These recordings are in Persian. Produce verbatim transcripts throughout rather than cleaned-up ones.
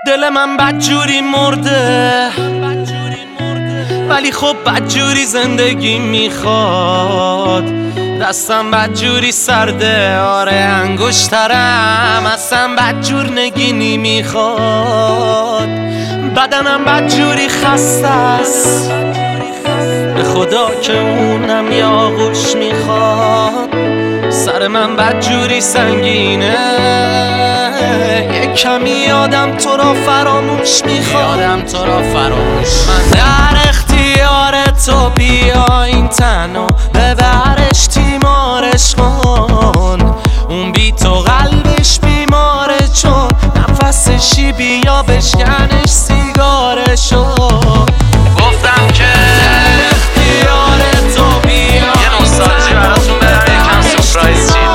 دل من بدجوری مرده، ولی خب بدجوری زندگی میخواد. دستم بدجوری سرده، آره انگشترم اصلا بدجور نگینی میخواد. بدنم بدجوری خسته است، به خدا که اونم یه آغوش میخواد. سر من بدجوری سنگینه، یک کمی یادم تو را فراموش میخواد. یادم تو را فراموش من در اختیار تو، بیا این تنو ببرش تیمارش کن. اون بی تو قلبش بیماره، چون نفسشی بیا بشکنش سیگارشو. گفتم که اختیار تو، بیا یه نوستالژی براتون برم، یکم سورپرایز چیده.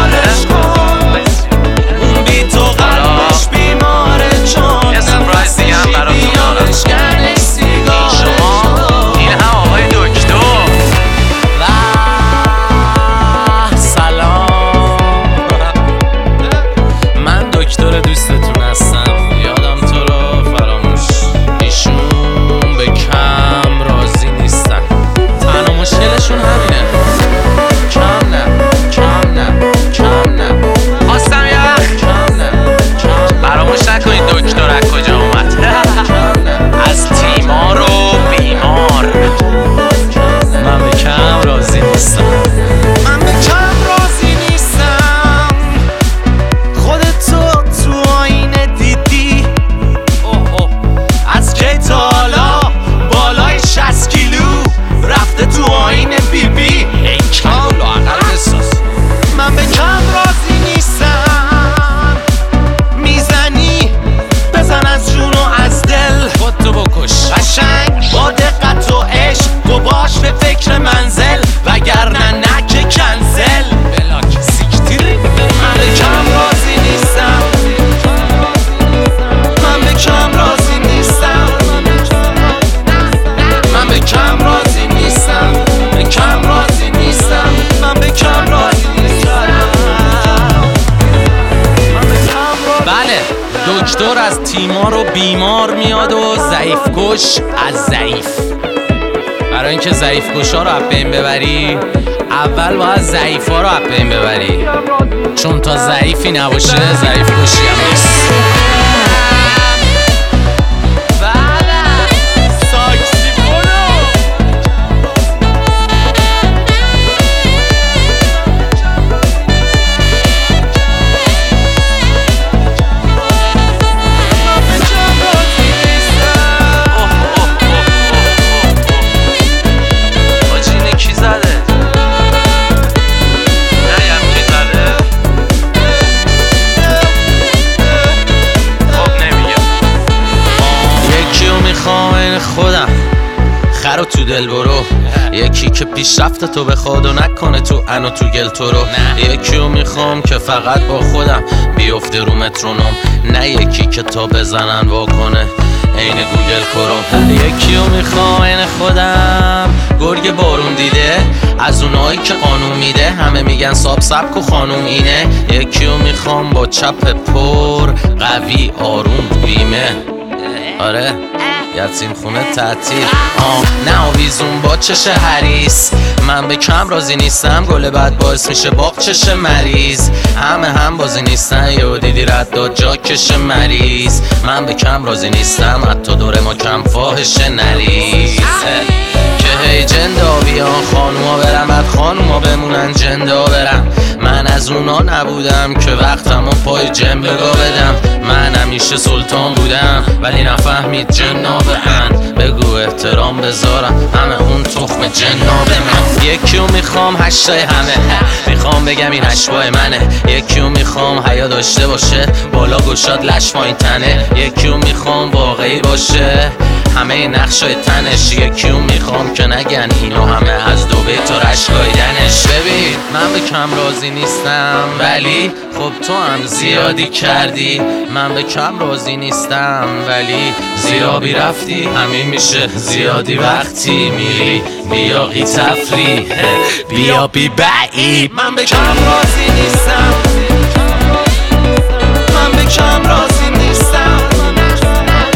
اون بی تو قلبش بیماره، چون یه سورپرایز دیگه هم براتون دارم. بشکنش سیگارشو. این هم آقای دکتر. و سلام، من دکتر دوستتون هستم. یادم تو رو فراموش، ایشون به کم راضی نیستن. تنها مشکلشون همینه، کم نه کم نه کم نه. خواستم یه وقت کم نه کم. فراموش نکنید دکتر از کجا اومد. از تیمار و بیمار. من به کم راضی نیستم، من به کم راضی نیستم. خودتو تو آینه دیدی؟ اوه اوه. از کی تا حالا بالای شصت کیلو رفته تو آینه بی بی؟ ای کم لااقل بساز. من به کم راضی نیستم. میزنی بزن از جون و از دل، خودتو بکش قشنگ با دقت و عشق. تو باش به فکر منزل، وگرنه نه که کنسل. بلاک سیکتیری. من به کم راضی نیستم، من به کم راضی نیستم. من به کم راضی نیستم، به کم راضی نیستم. من به کم راضی نیستم. بله، دکتر از تیمار و بیمار میاد و ضعیف کش از ضعیف. برای اینکه ضعیف کشا رو از بین ببری، اول باید ضعیف ها رو از بین ببری، چون تا ضعیفی نباشه ضعیف کشی هم نیست. خودم خرو تو دل برو، یکی که پیشرفت تو بخواد و نکنه تو انو تو گل تو رو. یکیو میخوام که فقط با خودم بیفته رو مترونوم، نه یکی که تا بزنن واکنه عین گوگل کروم. یکیو میخوام عین خودم، گرگ بارون دیده، از اونایی که قانون میده. همه میگن ساب سبک و خانوم اینه. یکیو میخوام با چپ پر قوی آروم بیمه، آره یتیم خونه تعطیل. آه نه آویزون با چش حریص. من به کم راضی نیستم، گل بد باعث میشه باق چش مریض. همه هم بازی نیستن، یه دیدی رد داد جا کش مریض. من به کم راضی نیستم، حتی دور ما کم فاحش نریز. که هی جندا بیان خانوما برن، بعد خانوما بمونن جندا برن. من از اونا نبودم که وقتمو پای جن بگا بدم. من همیشه سلطان بودم ولی نفهمید جنا بهن. بگو احترام بذارم، همه اون تخم جنا به من. یکیو میخوام هشتای همه، میخوام بگم این هشتای منه. یکیو میخوام حیا داشته باشه، بالا گشاد لش پایین تنه. یکیو میخوام واقعی باشه، همه نقشای تنش. یکیو میخوام که نگن اینو همه از دو بیت و رشگایدنش. ببین من به کم راضی نیستم، ولی خب تو هم زیادی کردی. من به کم راضی نیستم، ولی زیرابی رفتی. همین میشه زیادی وقتی میری بیا قی تفری بیا بی بعید. من به کم راضی نیستم، من به کم راضی نیستم.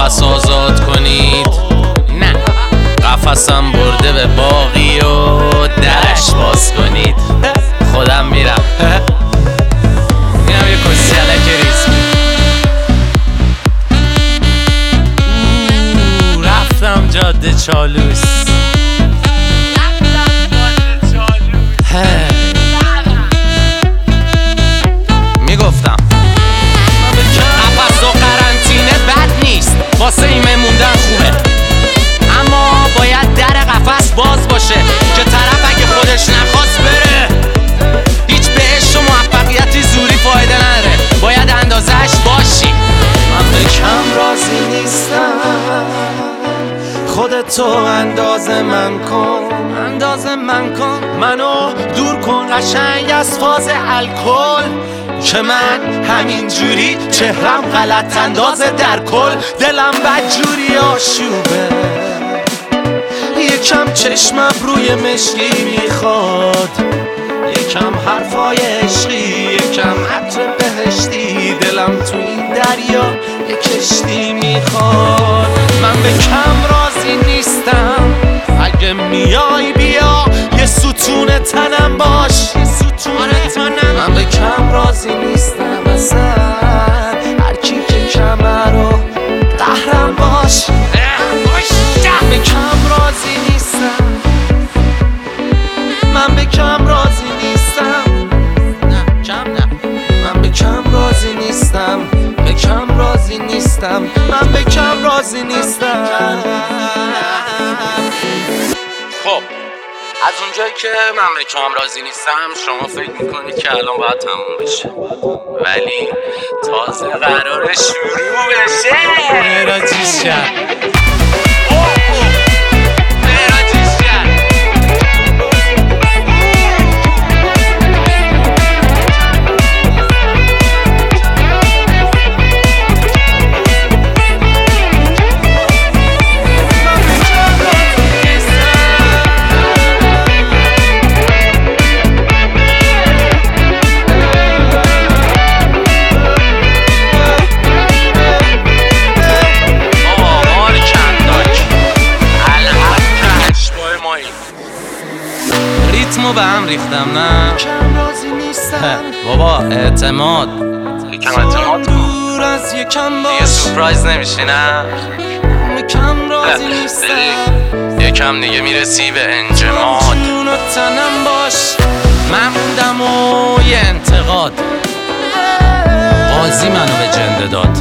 قفس آزاد کنید. نه قفسم برده به باقی و درش باز کنید. خودم میرم اینم یه کسی علک ریزی. رفتم جاده چالوس. میگفتم قفس و قرنطینه بد نیست، واسه ایمه موندن خوبه، اما باید در قفس باز باشه که طرف اگه خودش نخواست بره. هیچ بهش و موفقیتی زوری فایده نداره، باید اندازهش باشی. من به کم راضی نیستم، خودتو اندازه من کن، اندازه من کن، منو دور کن قشنگ از فاز الکل، که من همین جوری چهرم غلط اندازه در کل. دلم بدجوری آشوبه، یکم چشمم روی مشکی میخواد، یکم حرفای عشقی، یکم عطر بهشتی. دلم تو این دریا یک کشتی میخواد. من به کم راضی نیستم، اگه میای بیا یه ستون تنم باش، یه ستون تنم. من به کم راضی نیستم اصلا، هر کی که کمرو قهرم باش. من به کم راضی نیستم، من به کم راضی نیستم، نه کم نه. من به کم راضی نیستم، به کم راضی نیستم، من به کم راضی نیستم. خب از اونجایی که من به کم راضی نیستم، شما فکر میکنید که الان باید تموم بشه، ولی تازه قراره شروع بشه. مهراجیش کرد ریتمو به هم ریختم. نه کم راضی نیستم بابا اعتماد، یکم اعتماد کن، دور از یکم دیگه باش. سورپرایز نمیشی. نه کم راضی نیستم، یکم دیگه میرسی به انجماد. جون و تنم باش. من موندم و یه انتقاد، قاضی منو به جنده داد.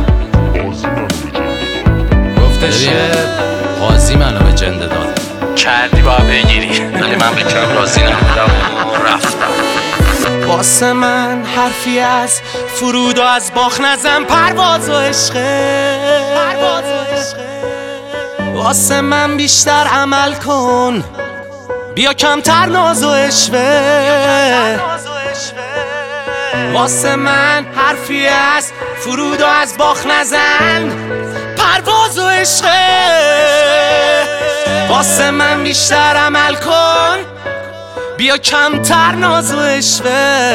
گفتش که قاضی منو به جنده داد، کردی باید بگیری، ولی من به کم راضی نبودم و رفتم. واسه من حرفی از فرود و از باخ نزن، پرواز و عشقه، پرواز و عشقه. واسه من بیشتر عمل کن، بیا کمتر ناز و عشوه. واسه من حرفی از فرود و از باخ نزن، پرواز و عشقه. واسه من بیشتر عمل کن، بیا کمتر ناز و عشوه.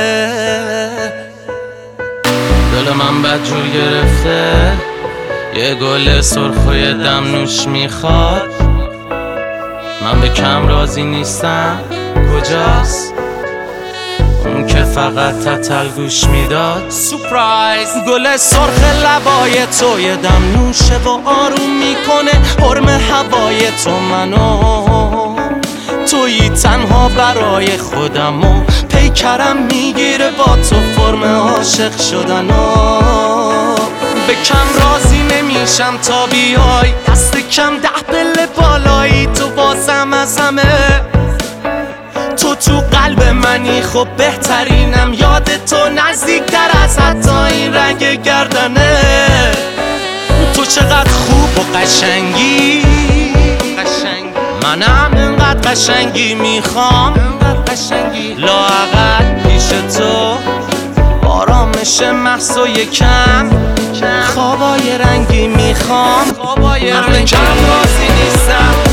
دل من بدجور گرفته، یه گل سرخ و یه دم نوش میخواد. من به کم راضی نیستم، کجاست اون که فقط تتل گوش میداد؟ سورپرایز گل سرخ لبای تو یه دم نوشه و آروم میکنه حرم هوای تو منو. تویی تنها برای خودم و پیکرم میگیره با تو فرم عاشق شدنو. به کم راضی نمیشم تا بیای، دست کم ده پله بالایی. تو بازم از همه، تو تو قلب منی، خب بهترینم. یاد تو نزدیکتر از حتی این رنگ گردنه. تو چقدر خوب و قشنگی، منم انقدر قشنگی میخوام، لااقل پیش تو آرامش محض و یکم خوابای رنگی میخوام. من به کم راضی نیستم،